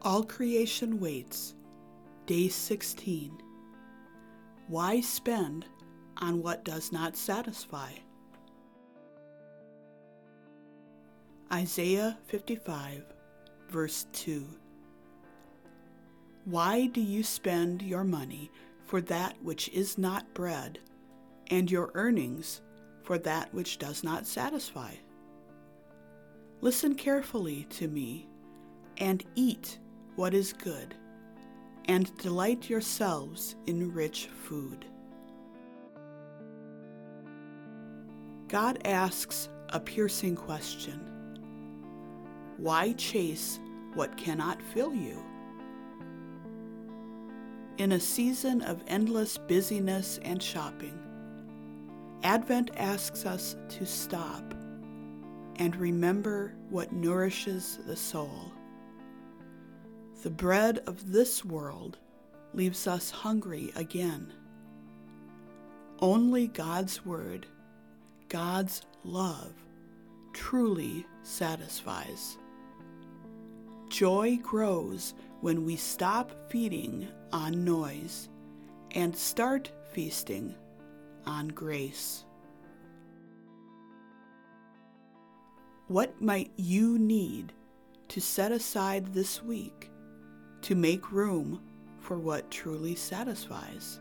All creation waits. Day 16. Why spend on what does not satisfy? Isaiah 55, verse 2. Why do you spend your money for that which is not bread, and your earnings for that which does not satisfy? Listen carefully to me, and eat what is good, and delight yourselves in rich food. God asks a piercing question. Why chase what cannot fill you? In a season of endless busyness and shopping, Advent asks us to stop and remember what nourishes the soul. The bread of this world leaves us hungry again. Only God's Word, God's love, truly satisfies. Joy grows when we stop feeding on noise and start feasting on grace. What might you need to set aside this week to make room for what truly satisfies?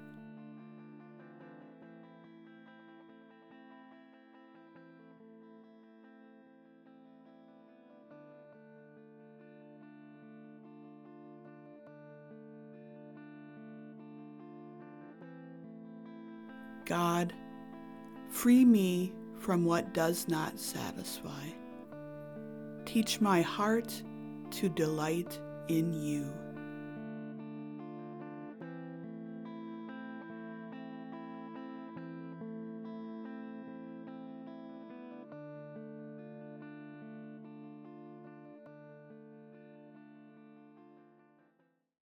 God, free me from what does not satisfy. Teach my heart to delight in you.